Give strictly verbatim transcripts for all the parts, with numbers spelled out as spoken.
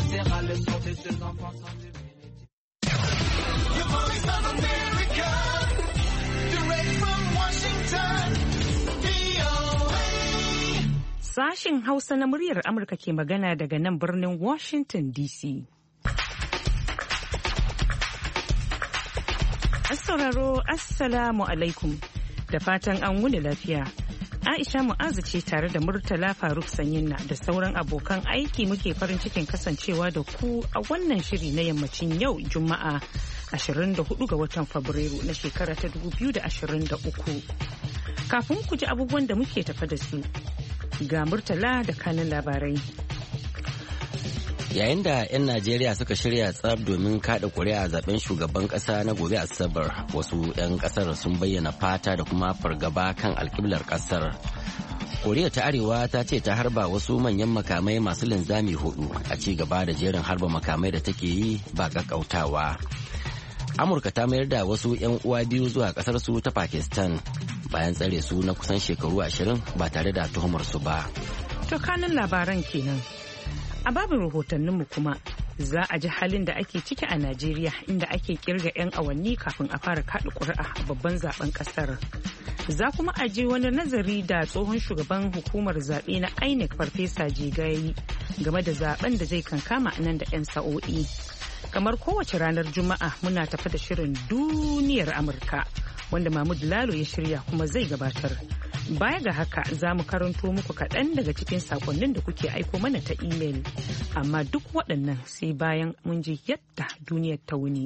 collatérale sur tes deux enfants sans divinité. The voice of America, direct from Washington, V O A. Sashen Hausa na muryar Amurka ke magana daga nan birnin Washington D C. Sauraro Assalamu alaikum da fatan an wuni lafiya. Aisha Mu'azu ce tare da Murtala Faruk Sanyinna da sauran abokan aiki muke farin cikin kasancewa da ku a wannan shiri na yammacin yau Juma'a ashirin da hudu ga watan Fabrairu na shekara ta dubu biyu da ashirin da uku. Kafin ku ji abubuwan da muke tafa da su ga Murtala da kanin labarai. Yayin da 'yan Najeriya suka shirya tsab domin kada kuri'a zaben shugaban kasa na gobe Asabar, wasu 'yan kasar sun bayyana fata da kuma fargaba kan alkiblar kasar. Koriya ta Arewa ta ce ta harba wasu manyan makamai masu linzami hudu a ci gaba da jerin harba makamai da take yi ba kakkautawa. Amurka ta mayar da wasu 'yan uwa biyu zuwa kasar su ta Pakistan bayan tsare su na kusan shekaru ashirin ba tare da tuhumar su ba. To kanin labaran kenan. A babin rahotanninmu kuma za a ji halin da ake ciki a Najeriya inda ake kirga 'yan awanni kafin a fara kaɗa ƙuri'a a babban zaben ƙasar. Za kuma a ji wani nazari da tsohon shugaban hukumar zaɓe na I N E C Farfesa Jigayi game da zaben da zai kankama nan da 'yan sa'o'i. Kamar kowace ranar Juma'a muna tafi da shirin duniyar Amurka wanda Mahmud Lalo ya shirya kuma zai gabatar. Baya ga haka za mu karanto muku kaɗan daga cikin sakonnin da kuke aiko mana ta imel. Amma duk waɗannan sai bayan mun ji yadda duniyar ta wuni.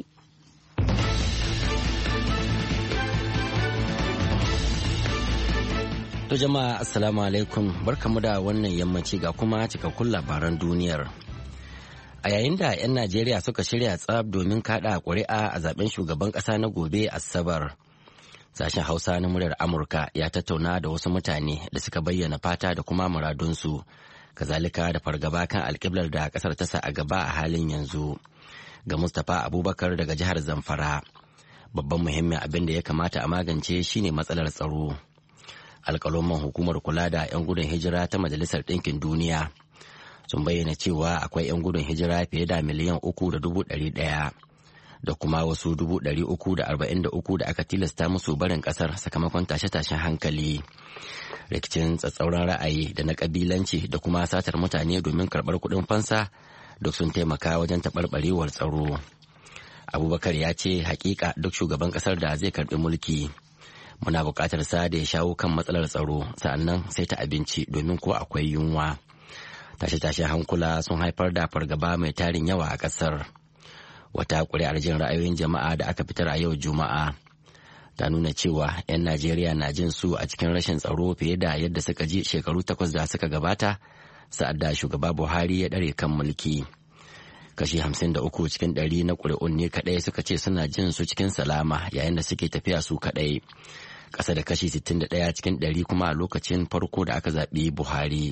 To jama'a assalamu alaikum, barkamu da wannan yammaci ga kuma cikakkun labaran duniyar. A yayin da 'yan Najeriya suka shirya tsab domin kaɗa ƙuri'a a zaben shugaban ƙasa na gobe Asabar. Sashen Hausa na muryar Amurka ya tattauna da wasu mutane da suka bayyana fata da kuma muradunsu, kazalika da fargaba kan alƙiblar da ƙasar ta sa a gaba a halin yanzu. Ga Mustapha Abubakar daga jihar Zamfara, babban muhimmin abin da ya kamata a magance shine matsalar tsaro. Alƙaloman hukumar kula da 'yan gudun hijira ta Majalisar Ɗinkin Duniya sun bayyana cewa akwai 'yan gudun hijira fiye da miliyan uku da dubu ɗari ɗaya. da kuma wasu dubu ɗari uku da arba'in da uku da aka tilasta musu barin ƙasar sakamakon tashe-tashen hankali, rikicin tsatsauran ra'ayi da na ƙabilanci da kuma satar mutane domin karɓar kuɗin fansa duk sun taimaka wajen taɓarɓarewar tsaro. Abubakar ya ce hakika duk shugaban ƙasar da zai karɓi mulki muna buƙatar sa da ya shawo kan matsalar tsaro, sa'annan sai ta abinci domin ko akwai yunwa. Tashe-tashen hankula sun haifar da fargaba mai tarin yawa a ƙasar. Wata ƙuri'ar jin ra'ayoyin jama'a da aka fitar a yau Juma'a ta nuna cewa 'yan Najeriya na jin su a cikin rashin tsaro fiye da yadda suka ji shekaru takwas da suka gabata sa'ad da shugaba Buhari ya ɗare kan mulki. Kashi hamsin da uku cikin ɗari na ƙuri'un ne kaɗai suka ce suna jin su cikin salama yayin da suke tafiya su kaɗai. Ƙasa da kashi sittin da ɗaya cikin ɗari kuma a lokacin farko da aka zaɓi Buhari.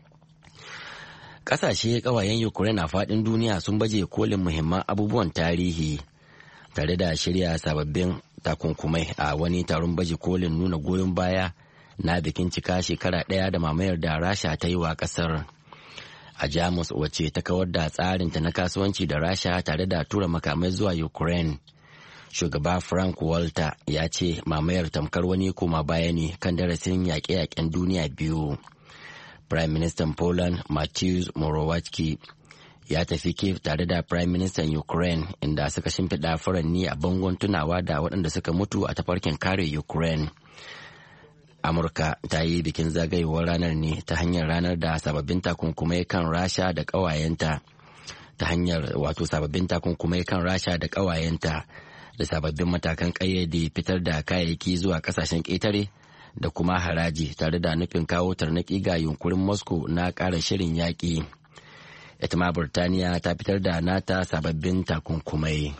Ƙasashe ƙawayen Ukraine a faɗin duniya sun baje kolin muhimman abubuwan tarihi tare da shirya sababbin takunkumai a wani taron baje kolin nuna goyon baya na bikin cika shekara ɗaya da mamayar da Rasha ta yi wa ƙasar. A Jamus wacce ta kawar da tsarinta na kasuwanci da Rasha tare da tura makamai zuwa Ukraine. Shugaba Frank Walter ya ce mamayar tamkar wani koma baya ne kan darasin yaƙe-yaƙen duniya biyu. Prime Minister Poland Mateusz Morawiecki ya tafi Kiev tare da Prime Minister Ukraine inda suka shimfiɗa furanni a bangon tunawa da waɗanda suka mutu a tafarkin kare Ukraine. Amurka ta yi bikin zagayowar ranar ne ta hanyar ranar da sababbin takunkumai kan Rasha da ƙawayenta ta hanyar wato sababbin takunkumai kan Rasha da ƙawayenta da sababbin matakan ƙayyade fitar da kayayyaki zuwa ƙasashen ƙetare da kuma haraji tare da nufin kawo tarnaƙi ga yunkurin Moscow na ƙara shirin yaƙi. Ita ma Burtaniya ta fitar da nata sababbin takunkumai.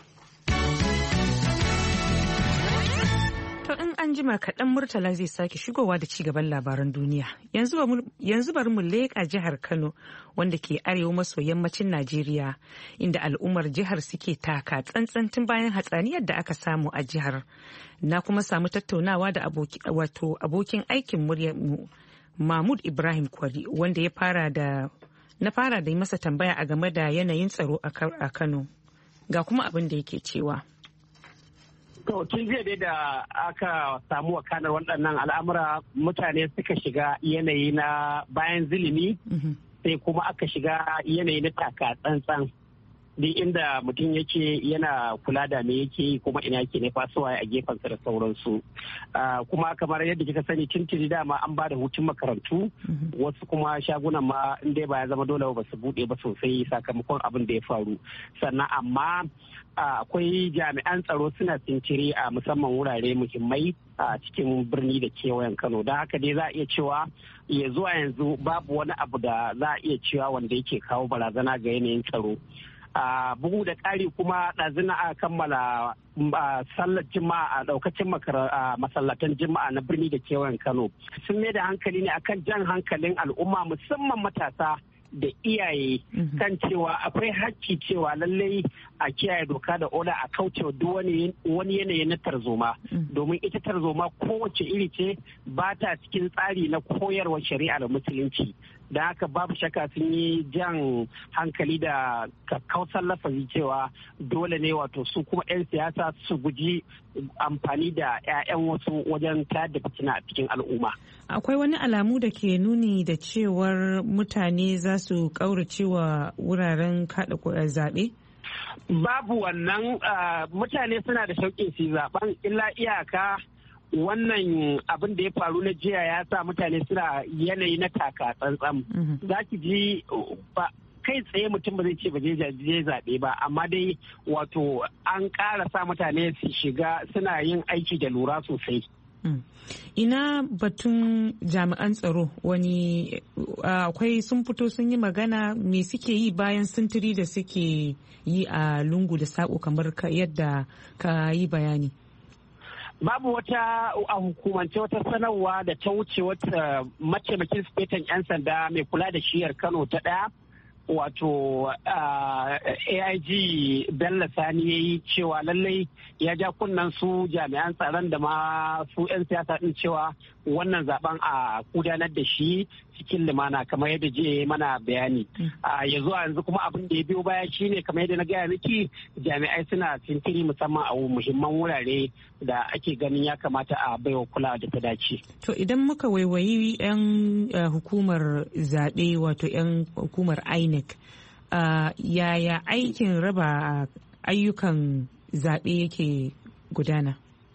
To in an jima kaɗan Murtala zai sake shigowa da ci gaban labaran duniya. Yanzu bari mu leƙa jihar Kano wanda ke arewa maso yammacin Najeriya inda al'ummar jihar suke taka tsantsan tun bayan hatsaniyar da aka samu a jihar. Na kuma samu tattaunawa da wato abokin aikin muryarmu Mahmud Ibrahim Kwari wanda ya fara da Na fara da yi masa tambaya a game da yanayin tsaro a Kano. Ga kuma abin da yake cewa. To tun jiya dai da aka samu wakanar waɗannan al'amura mutane suka shiga yanayi na bayan zilimi sai kuma aka shiga yanayi na taka tsantsan. Duk inda mutum yake yana kula da me yake yi kuma ina yake ne fasuwa a gefensa da sauransu. Kuma kamar yadda kika sani tuntuni dama an ba da hutun makarantu wasu kuma shagunan ma in dai ba ya zama dole ba su buɗe ba sosai sakamakon abin da ya faru. Sannan amma akwai jami'an tsaro suna sintiri a musamman wurare muhimmai a cikin birni da kewayen Kano. Don haka dai za a iya cewa ya zuwa yanzu babu wani abu da za a iya cewa wanda yake kawo barazana ga yanayin tsaro. Uh, bugu da ƙari kuma ɗazina a kammala uh, sallar jima'a a ɗaukacin uh, masallatan jima'a na birni da kewayen Kano sun mai da hankali ne akan jan hankalin al'umma musamman matasa da iyaye kan cewa akwai hakki cewa lallai a kiyaye doka da oda a kaucewa duk wani yanayi na tarzoma domin ita tarzoma kowace iri ce ba ta cikin tsari na koyarwar shari'ar musulunci. Da haka babu shakka sun yi jan hankali da kakkausar lafazi cewa dole ne wato su kuma 'yan siyasa su guji amfani da 'ya'yan wasu wajen tayar da fitina a cikin al'umma. Akwai wani alamu da ke nuni da cewar mutane za su ƙauracewa wuraren kaɗa zaɓe? Babu wannan mutane suna da shauƙin su zaɓen illa iyaka. Wannan abin da ya faru na jiya ya sa mutane suna yanayi na taka tsantsan. Za ki ji kai tsaye mutum ba zai ce ba je zaɓe ba amma dai wato an ƙara sa mutane su shiga suna yin aiki da lura sosai. Ina batun jami'an tsaro wani akwai sun fito sun yi magana me suke yi bayan sintiri da suke yi a lungu da saƙo kamar yadda ka yi bayani. Babu wata a hukumance wata sanarwa da ta wuce wata mataimakin sifetan 'yan sanda mai kula da shiyar Kano ta ɗaya wato A I G Bello Sani ya yi cewa lallai ya ja kunnan su jami'an tsaron da ma su 'yan siyasa din cewa wannan zaben a gudanar da shi cikin limana kamar yadda je mana bayani. Ya zuwa yanzu kuma abin da ya biyo baya shine kamar yadda na gaya miki jami'ai suna sintiri musamman a muhimman wurare da ake ganin ya kamata a baiwa kulawa da ta dace. To idan muka waiwayi 'yan hukumar zaɓe wato 'yan hukumar I N E C yaya aikin raba ayyukan zaɓe yake gudana?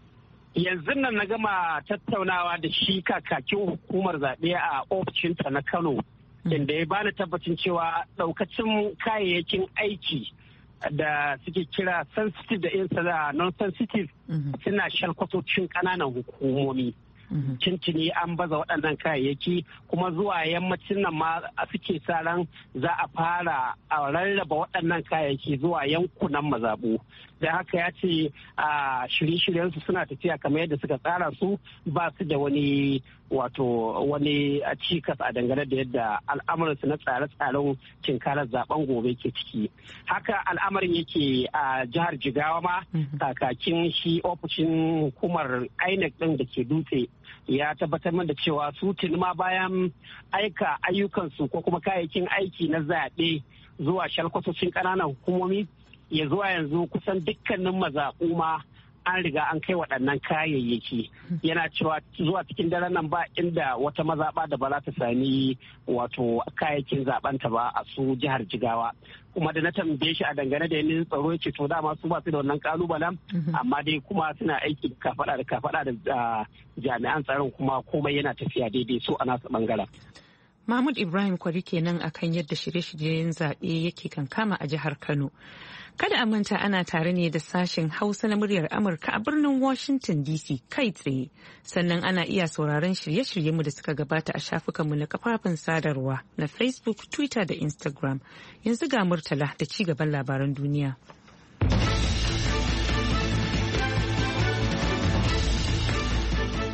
Yanzu nan na gama tattaunawa da shi kakakin hukumar zaɓe a ofishinta na Kano, inda ya bani tabbacin cewa ɗaukacin kayayyakin aiki da suke kira sensitive da insa non-sensitive suna shalkwatocin ƙananan hukumomi. Cincini an baza waɗannan kayayyaki kuma zuwa yammacin nan ma suke sa ran za a fara a rarraba waɗannan kayayyaki zuwa yankunan mazaɓu. Da haka ya ce a shirye-shiryensu suna tafiya kamar yadda suka tsara su ba su da wani wato wani cikas a dangane da yadda al'amuransu na tsare-tsaren cinkarar zaben gobe ke ciki. Haka al'amarin yake a jihar Jigawa ma kakakin shi ofishin hukumar I N E C ɗin da ke dutse ya tabbatar min da cewa su tuni ma bayan aika ayyukansu ko kuma kayayyakin aiki na zaɓe zuwa shalkwatocin ƙananan hukumomi ya zuwa yanzu kusan dukkanin mazaɓu ma an riga an kai waɗannan kayayyaki yana cewa zuwa cikin daren nan ba inda wata mazaɓa da ba za ta sami wato kayayyakin zaɓenta ba a su jihar Jigawa. Kuma da na tambaye shi a dangane da yanayin tsaro ya ce to dama su ba su da wannan kalubalen amma dai kuma suna aiki kafaɗa da kafaɗa da jami'an tsaron kuma komai yana tafiya daidai su a nasu bangaren. Mahmud Ibrahim Kwari kenan akan yadda shirye-shiryen zaɓe yake kankama a jihar Kano. Kada a manta ana tare ne da sashen Hausa na muryar Amurka a birnin Washington D C kai tsaye. Sannan ana iya sauraron shirye-shiryenmu da suka gabata a shafukanmu na kafafen sadarwa na Facebook, Twitter da Instagram. Yanzu ga Murtala da ci gaban labaran duniya.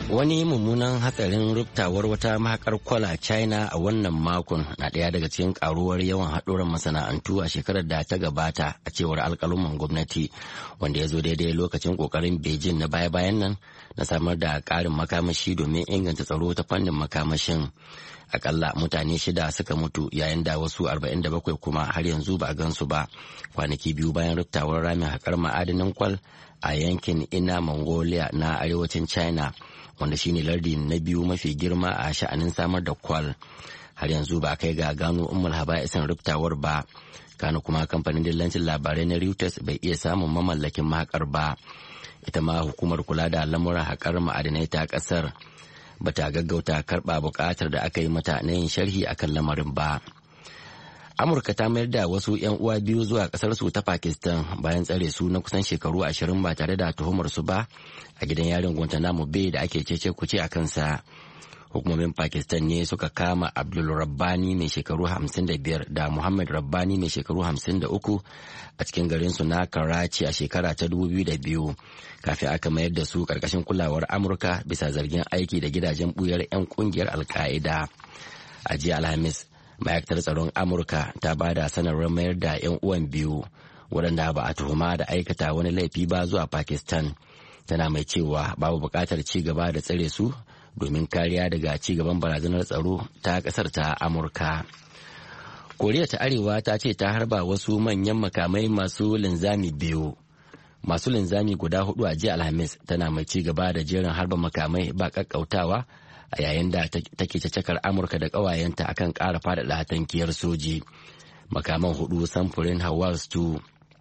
Wani mummunan hatsarin ruftawar wata mahakar kwala China a wannan makon na ɗaya daga cikin karuwar yawan haɗuran masana'antu a shekarar da ta gabata a cewar alƙaluman gwamnati, wanda ya zo daidai lokacin ƙoƙarin Beijing na baya-bayan nan na samar da ƙarin makamashi domin inganta tsaro ta fannin makamashin. Akalla mutane shida suka mutu yayin da wasu arba'in da bakwai kuma har yanzu ba a gansu ba kwanaki biyu bayan ruftawar ramin haƙar ma'adanin kwal a yankin Inner Mongolia na arewacin China, wanda shine lardi na biyu mafi girma a sha'anin samar da kwal. Har yanzu ba kai ga gano ummul haba'isin ruftawar ba, kano kuma kamfanin dillancin labarai na Reuters bai iya samun mamallakin mahakar ba. Ita ma hukumar kula da lamuran haƙar ma'adinai ta ƙasar bata gaggauta karɓa buƙatar da aka yi mata na yin sharhi akan lamarin ba. Amurka ta mayar da wasu 'yan uwa biyu zuwa kasar su ta Pakistan bayan tsare su na kusan shekaru ashirin ba tare da tuhumar su ba a gidan yarin Guantanamo Bay da ake cece kuce a kansa. Hukumomin Pakistan ne suka kama Abdul Rabbani mai shekaru hamsin da biyar da Muhammad Rabbani mai shekaru hamsin da uku a cikin garin su na Karachi a shekara ta dubu biyu da biyu kafin aka mayar da su karkashin kulawar Amurka bisa zargin aiki da gidajen buyar 'yan kungiyar Al-Qaeda. A jiya Alhamis, ma'aikatar tsaron Amurka ta ba da sanarwar mayar da 'yan uwan biyu waɗanda ba a tuhuma da aikata wani laifi ba zuwa Pakistan, tana mai cewa babu buƙatar ci gaba da tsare su domin kariya daga ci gaban barazanar tsaro ta ƙasar ta Amurka. Koriya ta Arewa ta ce ta harba wasu manyan makamai masu linzami biyu. Masu linzami guda hudu a jiya Alhamis, tana mai ci gaba da jerin harba makamai ba ƙaƙƙautawa a yayin da take cakar Amurka da ƙawayenta akan ƙara faɗaɗa tankiyar soji. Makaman hudu samfurin Hawars two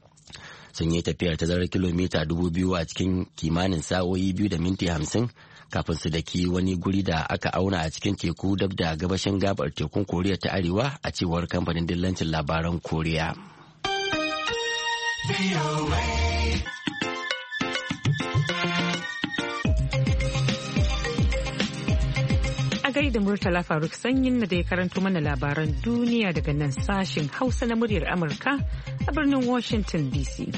sun yi tafiyar tazarar kilomita dubu biyu a cikin kimanin sa'o'i biyu da minti hamsin kafin su daki wani guri da aka auna a cikin teku dab da gabashin gabar tekun Koriya ta Arewa, a cewar kamfanin dillancin labaran Koriya. Da Murtala Faruk Sanyin na da ya karanto mana labaran duniya daga nan sashen Hausa na muryar Amurka a birnin Washington D C.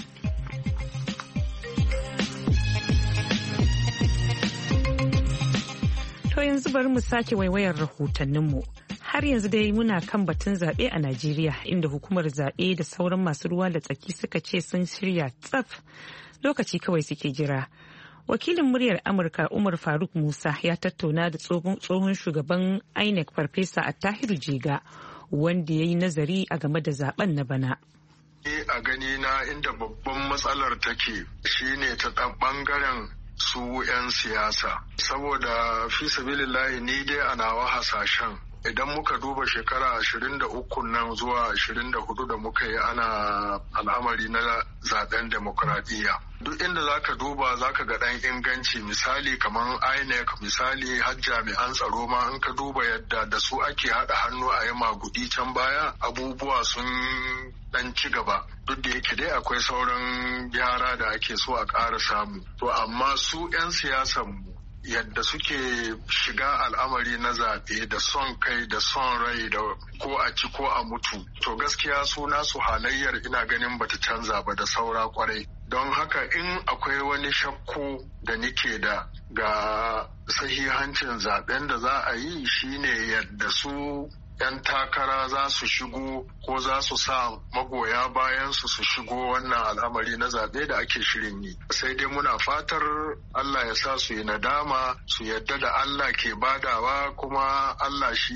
To yanzu bari mu sake waiwayar rahotanninmu. Har yanzu dai muna kan batun zaɓe a Najeriya, inda hukumar zaɓe da sauran masu ruwa da tsaki suka ce sun shirya tsaf, lokaci kawai suke jira. Wakilin muryar Amurka Umar Faruk Musa ya tattauna da tsohon shugaban I N E C Farfesa Attahiru Jega, wanda ya yi nazari a game da zaben na bana. A gani na inda babban matsalar take shine ta ɗan ɓangaren su 'yan siyasa. Saboda fi sabilillahi ni dai a nawa hasashen, idan muka duba shekara ashirin da uku nan zuwa ashirin da hudu da muka yi ana al'amari na zaben demokradiyya, duk inda zaka duba zaka ga ɗan inganci, misali kamar I N E C, misali har jami'an tsaro ma in ka duba yadda da su ake haɗa hannu a yi magudi can baya, abubuwa sun dan ci gaba, duk da yake dai akwai sauran gyara da ake so a ƙara samu. To amma su 'yan siyasan mu yadda suke shiga al'amari na zaɓe da son kai da son rai da ko a ci ko a mutu, to gaskiya su nasu halayyar ina ganin bata canza ba da saura kwarai. Don haka in akwai wani shakku da nike da ga sahihancin zaɓen da za a yi, shine yadda su 'yan takara za su shigo ko za su sa magoya bayan su su shigo wannan al'amari na zaɓe da ake shirin yi. Sai dai muna fatar Allah ya sa su yi nadama, su yadda da Allah ke badawa, kuma Allah shi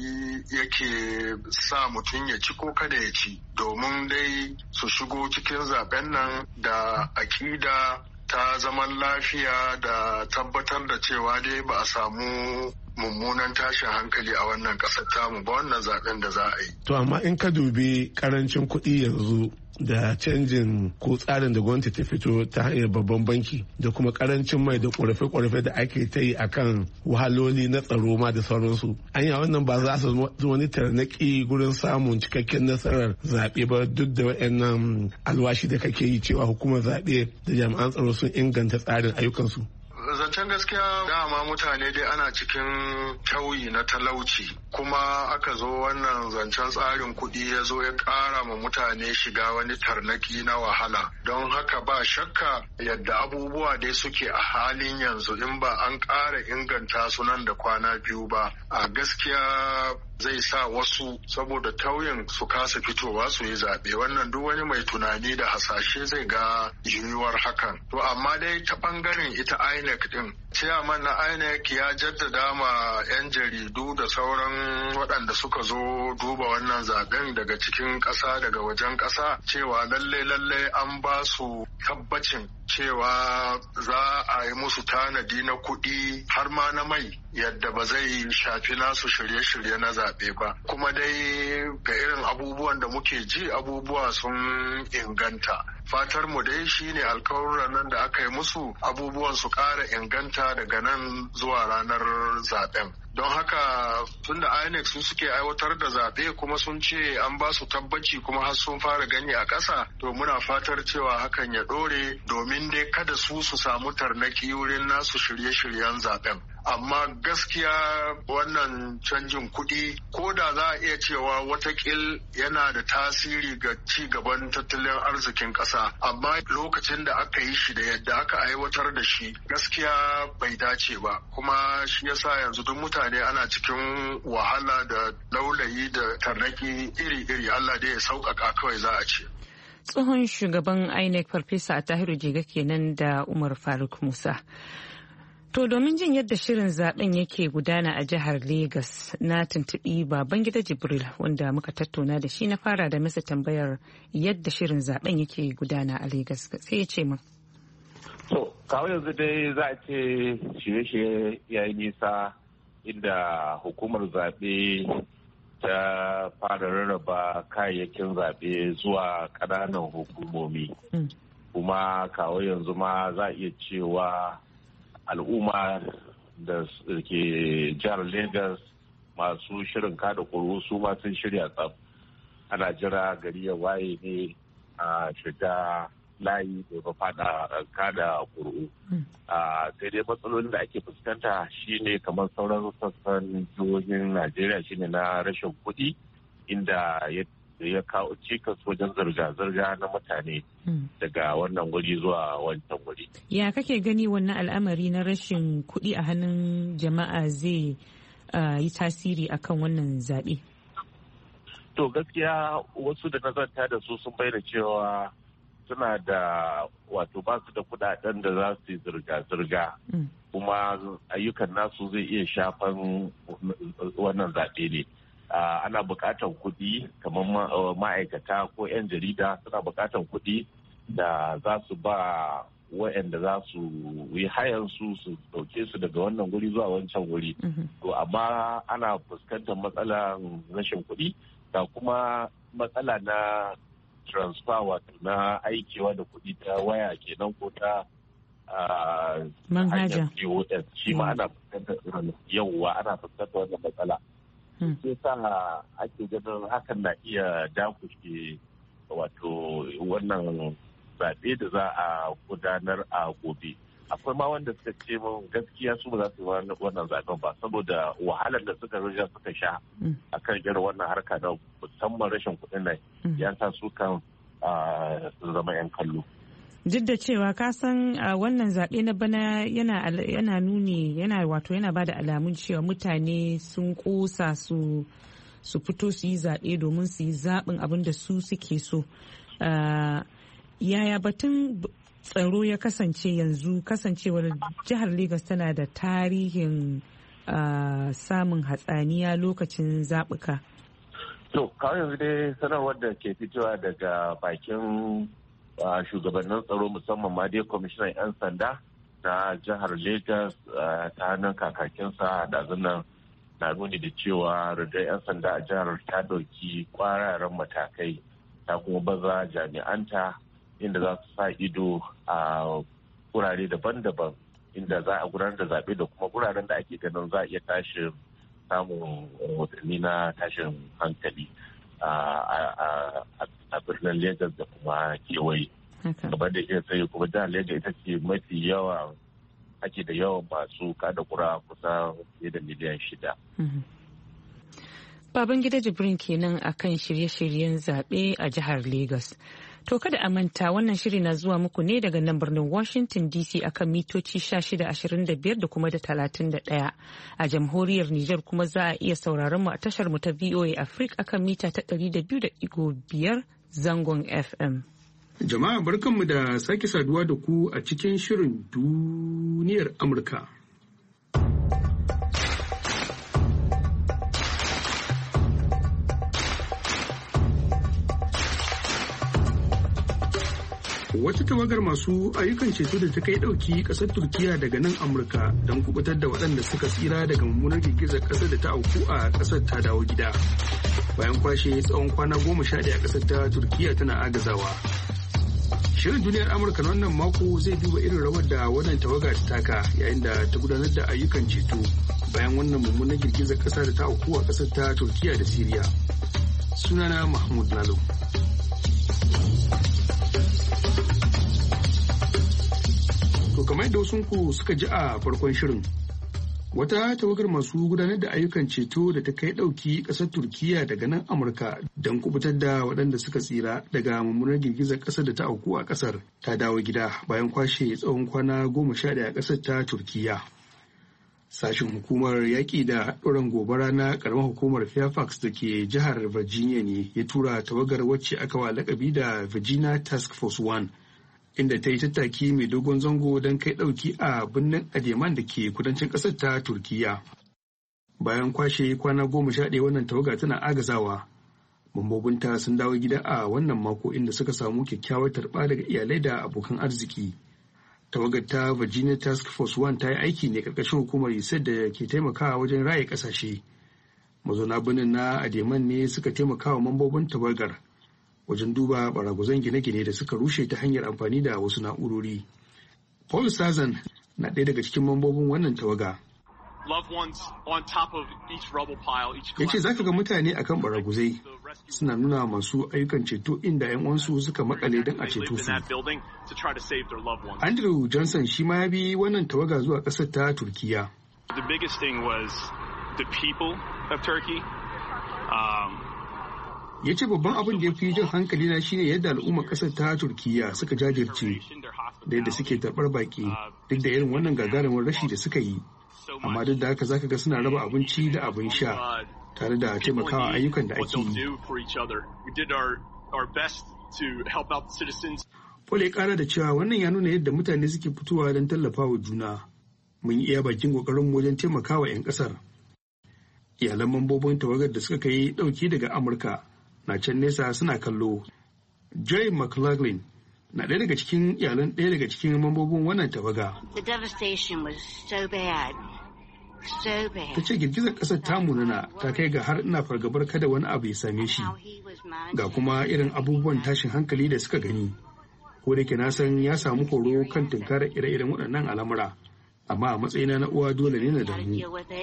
yake sa mutum ya ci ko kada ya ci, domin dai su shigo cikin zaɓen nan da aƙida ta zaman lafiya da tabbatar da cewa dai ba a samu mummunan tashin hankali a wannan ƙasar tamu ba wannan zaben da za a yi. To amma in ka dubi karancin kuɗi yanzu da canjin ko tsarin da gwamnati ta fito ta hanyar babban banki da kuma karancin mai da ƙorafe-ƙorafe da ake ta yi akan wahaloli na tsaro ma da sauransu, anya wannan ba za su wani tarnaki gurin samun cikakken nasarar zaɓe ba, duk da waɗannan alwashi da kake yi cewa hukumar zaɓe da jami'an tsaro sun inganta tsarin ayyukansu. zancen gaskiya dama mutane dai ana cikin tauyi na talauci kuma aka zo wannan zancen tsarin kuɗi ya zo ya ƙara ma mutane shiga wani tarnaki na wahala. Don haka ba shakka yadda abubuwa dai suke a halin yanzu in ba an ƙara inganta su nan da kwana biyu ba, a gaskiya zai sa wasu saboda tauyin su kasa fitowa su yi zaɓe. Wannan duk wani mai tunani da hasashe zai ga yiwuwar hakan. To amma dai ta ɓangaren ita I N E C din, ciyaman na I N E C ya jaddada ma 'yan jaridu da sauran waɗanda suka zo duba wannan zaɓen daga cikin ƙasa daga wajen ƙasa cewa lalle lalle an ba su tabbacin cewa za a yi musu tanadi na kuɗi har ma na mai yadda ba zai shafi nasu shirye-shirye na zaɓe ba. Kuma dai ga irin abubuwan da muke ji abubuwa sun inganta. Fatar mu dai shine alkawuran nan da aka yi musu abubuwan su ƙara inganta daga nan zuwa ranar zaɓen. Don haka tunda I N E C su suke aiwatar da zaɓe kuma sun ce an ba su tabbaci kuma har sun fara gani a ƙasa, to muna fatar cewa hakan ya ɗore domin dai kada su su samu tarnaki wurin nasu shirye-shiryen zaɓen. Amma gaskiya wannan canjin kuɗi ko da za a iya cewa watakil yana da tasiri ga ci gaban tattalin arzikin ƙasa, amma lokacin da aka yi shi da yadda aka aiwatar da shi gaskiya bai dace ba, kuma shi yasa yanzu duk mutane ana cikin wahala da laulayi da tarnaki iri-iri. Allah dai ya sauƙaƙa kawai za a ce. Tsohon shugaban I N E C Farfesa Tahiru Jega kenan da Umar Faruk Musa. To domin jin yadda shirin zaben yake gudana a jihar Legas na tuntuɓi Babangida Jibril wanda muka tattauna da shi na fara da masa tambayar yadda shirin zaben yake gudana a Legas sai ya ce min. To, kawo yanzu dai za a ce shirye-shirye ya yi nisa inda hukumar zaɓe ta fara rarraba kayayyakin zaɓe zuwa ƙananan hukumomi. Kuma kawo yanzu ma za a iya cewa al'umma da ke jihar Legas masu shirin kada ƙuri'u su ma sun shirya tsaf. Ana jira gari ya waye ne a shiga layi da ba fada kada ƙuri'u. Sai dai matsalolin da ake fuskanta shine kamar sauran sassan jihohin Najeriya shine na rashin kuɗi inda ya kawo cikas wajen zirga-zirga na mutane daga wannan wuri zuwa wancan wuri. Ya kake gani wannan al'amari na rashin kuɗi a hannun jama'a zai yi tasiri akan wannan zaɓe? To gaskiya wasu da nazarta da su sun bayyana cewa suna da wato ba su da kudaden da za su yi zirga-zirga kuma ayyukan nasu zai iya shafan wannan zaɓe ne. Ana buƙatar kuɗi kamar ma'aikata ko 'yan jarida suna buƙatar kuɗi da za su ba waɗanda za su yi hayan su su ɗauke su daga wannan wuri zuwa wancan wuri. To amma ana fuskantar matsalar rashin kuɗi da kuma matsala na transfer wato na aikewa da kuɗi ta waya kenan ko ta manhaja P O S shi ma ana fuskantar yauwa ana fuskantar wannan matsala. Sai sa ake ganin hakan na iya dakushe wato wannan zaɓe da za a gudanar a gobe. Akwai ma wanda suka ce min gaskiya su ba za su yi wannan zaɓen ba saboda wahalar da suka rija suka sha a kan irin wannan harka na musamman rashin kuɗin nan ya sa su kan zama 'yan kallo. Duk da cewa ka san wannan zaɓe na bana yana nuni yana wato yana ba da alamun cewa mutane sun ƙosa su su fito su yi zaɓe domin su yi zaɓin abin da su suke so. Yaya batun tsaro ya kasance yanzu kasancewar jihar Legas tana da tarihin samun hatsaniya lokacin zaɓuka? To, kawai yanzu dai sanarwar da ke fitowa daga bakin shugabannin tsaro musamman ma dai kwamishinan 'yan sanda na jihar Legas ta hannun kakakinsa da zunan na nuni da cewa rudar 'yan sanda a jihar ta dauki kwararren matakai ta kuma baza jami'anta inda za su sa ido a wurare daban-daban inda za a gudanar da zaɓe da kuma wuraren da ake ganin za a iya tashin samun watanni na tashin hankali a birnin Legas da kuma kewaye. Gaba da iya sai kuma jihar Legas ita ce mafi yawa ake da yawan masu kada kura kusa fiye da miliyan shida. Babangida Jibrin kenan akan shirye-shiryen zaɓe a jihar Lagos. To kada a manta wannan shiri na zuwa muku ne daga nan birnin Washington D C akan mitoci shida ashirin da biyar da kuma da talatin da ɗaya. A jamhuriyar Nijar kuma za a iya sauraron mu a tashar mu ta V O A Africa akan mita ta ɗari da biyu da ɗigo biyar zangon F M. Jama'a barkanmu da sake saduwa da ku a cikin shirin duniyar Amurka. Wata tawagar masu ayyukan ceto da ta kai ɗauki ƙasar Turkiya daga nan Amurka don kubutar da waɗanda suka tsira daga mummunar girgizar ƙasar da ta auku a ƙasar ta dawo gida. Bayan kwashe tsawon kwana goma sha ɗaya ƙasar ta Turkiya tana agazawa. Shirin duniyar Amurka na wannan mako zai duba irin rawar da wannan tawaga ta taka yayin da ta gudanar da ayyukan ceto bayan wannan mummunar girgizar ƙasa da ta auku a ƙasar ta Turkiya da Siriya. Sunana Mahmud Lalo. To kamar yadda wasunku suka ji a farkon shirin, wata tawagar masu gudanar da ayyukan ceto da ta kai ɗauki ƙasar Turkiya daga nan Amurka don kubutar da waɗanda suka tsira daga mummunar girgizar ƙasar da ta auku a ƙasar ta dawo gida bayan kwashe tsawon kwana goma sha ɗaya a ƙasar ta Turkiya. Sashen hukumar yaƙi da haɗuran gobara na ƙaramar hukumar Fairfax da ke jihar Virginia ne ya tura tawagar wacce aka wa lakabi da Virginia Task Force One, inda ta yi tattaki mai dogon zango don kai ɗauki a birnin Ademan da ke kudancin ƙasar ta Turkiya. Bayan kwashe kwana goma sha ɗaya wannan tawaga tana agazawa, mambobinta sun dawo gida a wannan mako inda suka samu kyakkyawar tarba daga iyalai da abokan arziki. Tawagar ta Virginia Task Force One ta yi aiki ne ƙarƙashin hukumar U S A I D da ke taimakawa wajen raye ƙasashe. Mazauna birnin na Ademan ne suka taimakawa mambobin tawagar wajen duba baraguzan gine-gine da suka rushe ta hanyar amfani da wasu na'urori. Paul Sazan na ɗaya daga cikin mambobin wannan tawaga. Ya ce za ka ga mutane a kan baraguzai suna nuna masu ayyukan ceto inda 'yan uwansu suka makale don a ceto su. Andrew Johnson shi ma ya bi wannan tawaga zuwa ƙasar ta Turkiya. Ya ce babban abin da ya fi jan hankali na shine yadda al'ummar ƙasar ta Turkiya suka jajirce da yadda suke tarbar baki duk da irin wannan gagarumin rashi da suka yi. Amma duk da haka zaka ga suna raba abinci da abin sha tare da taimakawa ayyukan da ake yi. Paul ya kara da cewa wannan ya nuna yadda mutane suke fitowa don tallafawa juna. Mun yi iya bakin kokarin wajen taimakawa 'yan ƙasar. Iyalan mambobin tawagar da suka kai ɗauki daga Amurka na can nesa suna kallo. Joy McLaughlin na ɗaya daga cikin iyalan ɗaya daga cikin mambobin wannan tawaga. Ta ce girgizar ƙasar ta munana ta kai ga har ina fargabar kada wani abu ya same shi. Ga kuma irin abubuwan tashin hankali da suka gani. Ko da ke na san ya samu horo kan tunkarar ire-iren waɗannan al'amura. Amma a matsayina na uwa dole ne na damu.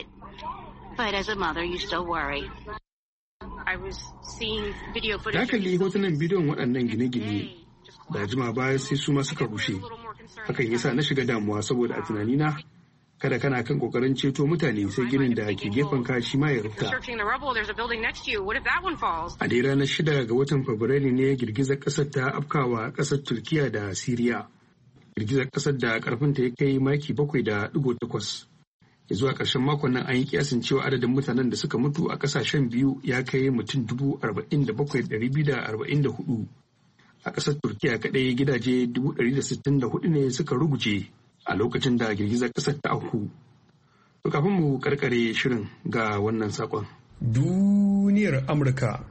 Ta kalli hotunan bidiyon waɗannan gine-gine da jima baya sai su ma suka rushe. Hakan yasa na shiga damuwa saboda a tunanina kada kana kan kokarin ceto mutane sai ginin da ke gefen ka shi ma ya rufta. A dai ranar shida ga watan Fabrairu ne girgizar ƙasar ta afkawa ƙasar Turkiya da Siriya. Girgizar ƙasar da ƙarfinta ya kai maki bakwai da ɗigo takwas. Ya zuwa ƙarshen makon nan an yi kiyasin cewa adadin mutanen da suka mutu a ƙasashen biyu ya kai mutum dubu arba'in da bakwai ɗari biyu da arba'in da hudu. A ƙasar Turkiya kaɗai gidaje dubu ɗari da sittin da hudu ne suka ruguje a lokacin da girgizar ƙasar ta auku. To kafin mu karkare shirin ga wannan saƙon. Duniyar Amurka.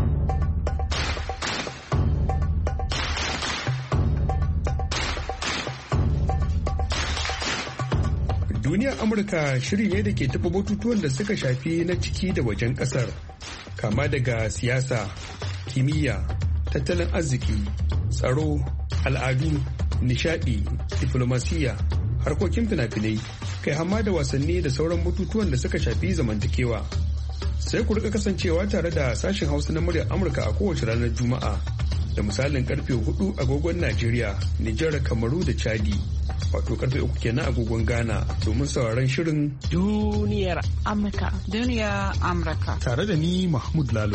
Duniyar Amurka shiri ne da ke taɓa batutuwan da suka shafi na ciki da wajen ƙasar, kama daga siyasa, kimiyya, tattalin arziki, tsaro, al'adu, nishadi, diflomasiyya, harkokin fina-finai, kai hamma da wasanni da sauran batutuwan da suka shafi zamantakewa. Sai ku rika kasancewa tare da sashen Hausa na muryar Amurka a kowace ranar Juma'a da misalin karfe hudu agogon Najeriya, Nijar, Kamaru da Chadi. Wato karfe uku kenan agogon Ghana domin sauraron shirin Duniyar Amurka. Duniyar Amurka. Tare da ni Mahmud Lalo.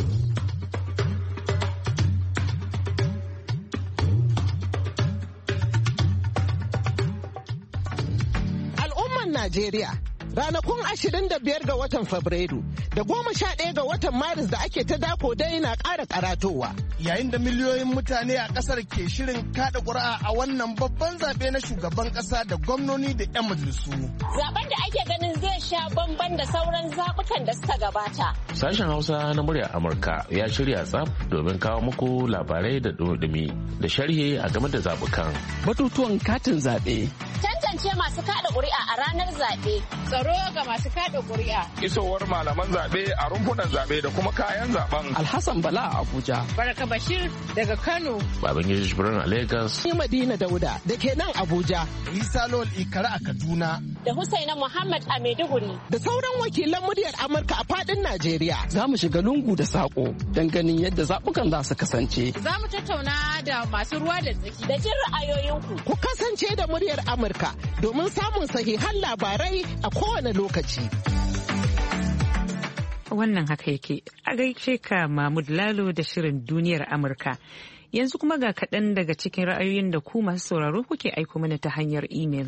Al'ummar Najeriya. Ranakun ashirin da biyar ga watan Fabrairu da goma sha ɗaya ga watan Maris da ake ta dako dai na ƙara karatowa. Yayin da miliyoyin mutane a ƙasar ke shirin kaɗa ƙuri'a a wannan babban zaɓe na shugaban ƙasa da gwamnoni da 'yan majalisu. Zaben da ake ganin zai sha bamban da sauran zaɓukan da suka gabata. Sashen Hausa na muryar Amurka ya shirya tsaf domin kawo muku labarai da dumi da sharhi a game da zaɓukan. Batutuwan katin zaɓe. Tantance masu kaɗa ƙuri'a a ranar zaɓe. Tsaro ga masu kaɗa ƙuri'a. Isowar malaman zaɓe a rumfunan zaɓe da kuma kayan zaɓen. Alhassan Bala a Abuja. Baraka Bashir daga Kano. Babangiji Jibrin a Lagos. Ni Madina Dauda da ke nan Abuja. Isa Lawal Ikara a Kaduna. Da Husaina Muhammad a Maiduguri. Da sauran wakilan muryar Amurka a faɗin Najeriya. Za mu shiga lungu da saƙo don ganin yadda zaɓukan za su kasance. Za mu tattauna da masu ruwa da tsaki da jin ra'ayoyinku. Ku kasance da muryar Amurka domin samun sahihan labarai a kowane lokaci. Wannan haka yake a gaishe ka Mahmud Lalo da shirin Duniyar Amurka. Yanzu kuma ga kaɗan daga cikin ra'ayoyin da ku masu sauraro kuke aiko mana ta hanyar imel.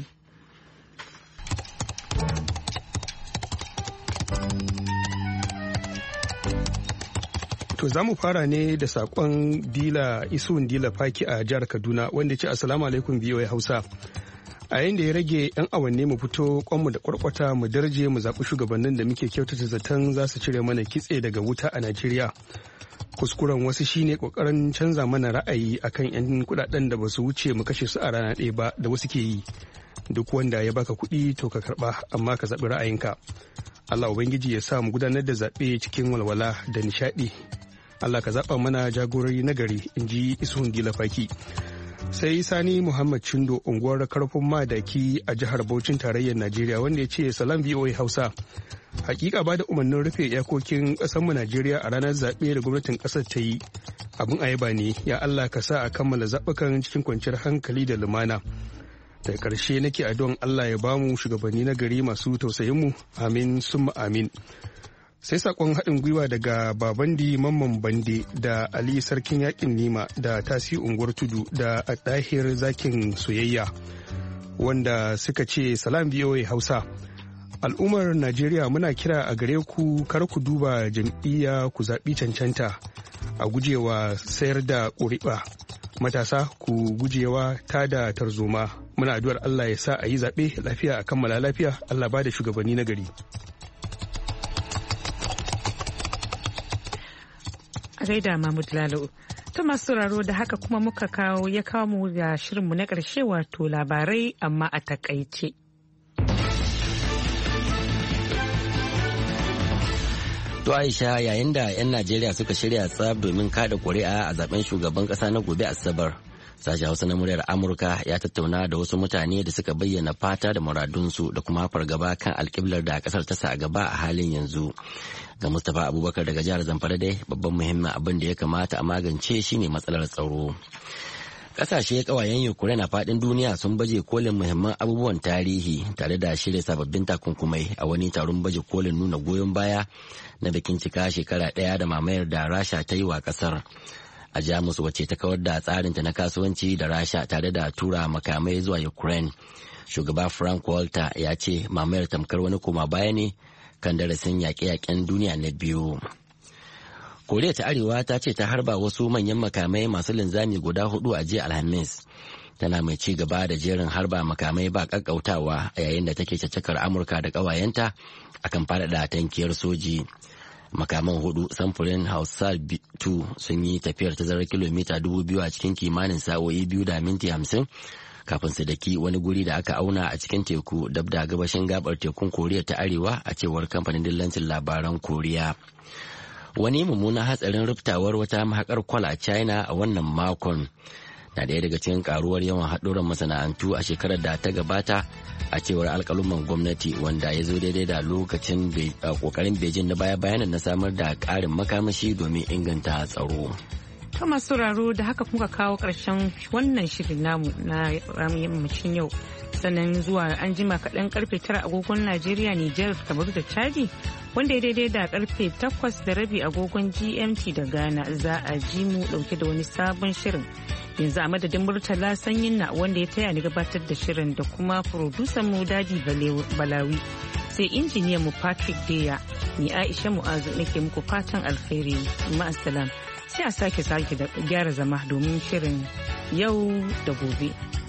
To za mu fara ne da saƙon Dila Isun Dila Faki a jihar Kaduna wanda ce Assalamu alaikum B O A Hausa. A yayin da ya rage 'yan awanni mu fito kwanmu da kwarkwata mu darje mu zaɓi shugabannin da muke kyautata zaton za su cire mana kitse daga wuta a Najeriya. Kuskuren wasu shine kokarin canza mana ra'ayi akan 'yan kudaden da ba su wuce mu kashe su a rana ɗaya ba da wasu ke yi. Duk wanda ya baka kuɗi to ka karɓa amma ka zaɓi ra'ayinka. Allah Ubangiji ya sa mu gudanar da zaɓe cikin walwala da nishaɗi. Allah ka zaɓa mana jagorori nagari, in ji Isun Dilafaki. Sai Sani Muhammad Chindo unguwar karfin madaki a jihar Bauchin tarayyar Najeriya wanda ya ce salam V O A Hausa. Hakika ba da umarnin rufe iyakokin ƙasarmu Najeriya a ranar zaɓe da gwamnatin ƙasar ta yi. Abin ayaba ne, ya Allah ka sa a kammala zaɓukan cikin kwanciyar hankali da lumana. Daga ƙarshe nake addu'an Allah ya bamu shugabanni nagari masu tausayinmu, amin summa amin. Sai sakon haɗin gwiwa daga Babandi Mamman Bande da Ali Sarkin Yakin Nima da Tasi Unguwar Tudu da Ɗahir Zakin Soyayya wanda suka ce salam V O A Hausa. Al'ummar Najeriya muna kira a gare ku kar ku duba jam'iyya ku zaɓi cancanta a gujewa sayar da ƙuri'a. Matasa ku gujewa tada tarzoma. Muna addu'ar Allah ya sa a yi zaɓe lafiya a kammala lafiya. Allah ba da shugabanni na gari. A gaida Mahmud Lalo. Ta masu sauraro da haka kuma muka kawo ya kawo mu ga shirinmu na ƙarshe wato labarai amma a takaice. To Aisha, yayin da 'yan Najeriya suka shirya tsab domin kada ƙuri'a a zaben shugaban ƙasa na gobe Asabar. Sashen Hausa na muryar Amurka ya tattauna da wasu mutane da suka bayyana fata da muradunsu da kuma fargaba kan alƙiblar da ƙasar ta sa a gaba a halin yanzu. Ga Mustapha Abubakar daga jihar Zamfara dai babban muhimmin abin da ya kamata a magance shine matsalar tsaro. Kasashe kawayen Ukraine a fadin duniya sun baje kolin muhimman abubuwan tarihi tare da shirya sababbin takunkumai a wani taron baje kolin nuna goyon baya na bikin cika shekara ɗaya da mamayar da Rasha ta yi wa kasar. A Jamus wacce ta kawar da tsarinta na kasuwanci da Rasha tare da tura makamai zuwa Ukraine. Shugaba Frank Walter ya ce mamayar tamkar wani koma baya ne kan darasin yaƙe-yaƙen duniya na biyu. Koriya ta Arewa ta ce ta harba wasu manyan makamai masu linzami guda hudu a jiya Alhamis. Tana mai ci gaba da jerin harba makamai ba ƙaƙƙautawa a yayin da take caccakar Amurka da ƙawayenta akan faɗaɗa tankiyar soji. Makaman hudu samfurin Hausal biyu sun yi tafiyar tazarar kilomita dubu biyu a cikin kimanin sa'o'i biyu da minti hamsin kafin su daki wani guri da aka auna a cikin teku dab da gabashin gabar tekun Koriya ta Arewa a cewar kamfanin dillancin labaran Koriya. Wani mummunan hatsarin riftawar wata mahakar kwal a China a wannan makon na ɗaya daga cikin karuwar yawan haɗuran masana'antu a shekarar da ta gabata a cewar alƙaluman gwamnati wanda ya zo daidai da lokacin ƙoƙarin Beijing na baya-bayanan na samar da ƙarin makamashi domin inganta tsaro. To masu sauraro da haka kuka kawo ƙarshen wannan shirin namu na yammacin yau. Sannan zuwa an jima kaɗan karfe tara agogon Najeriya, Nijar, Kamaru da Chadi wanda ya daidai da karfe takwas da rabi agogon G M T da Ghana za a ji mu ɗauke da wani sabon shirin. Yanzu a madadin Murtala Sanyin na wanda ya taya ni gabatar da shirin da kuma furodusan mu Dadi Balawi sai injiniyan mu Patrick Deya ni Aisha Mu'azu nake muku fatan alheri ma'asalam sai a sake sake gyara zama domin shirin yau da gobe.